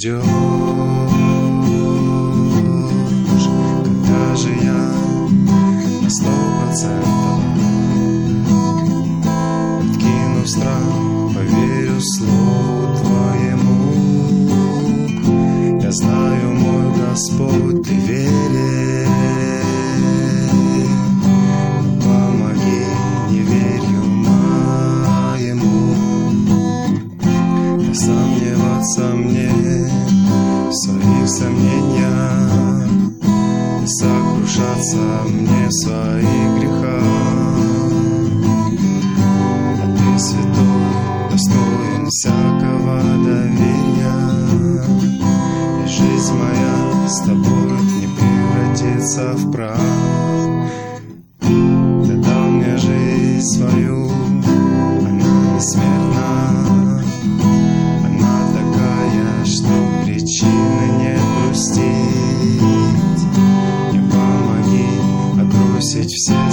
ждешь, когда же я на 100% откину страх, поверю слову Твоему. Я знаю, мой Господь, Ты верен. Помоги неверию моему не сомневаться мне в своих сомнениях, не сокрушаться мне в своих грехах. А Ты святой, достоин всякого доверия, и жизнь моя с Тобой не превратится в прах. Ты дал мне жизнь свою, она бессмертна, она такая, что причины нет грустить. Мне помоги отбросить все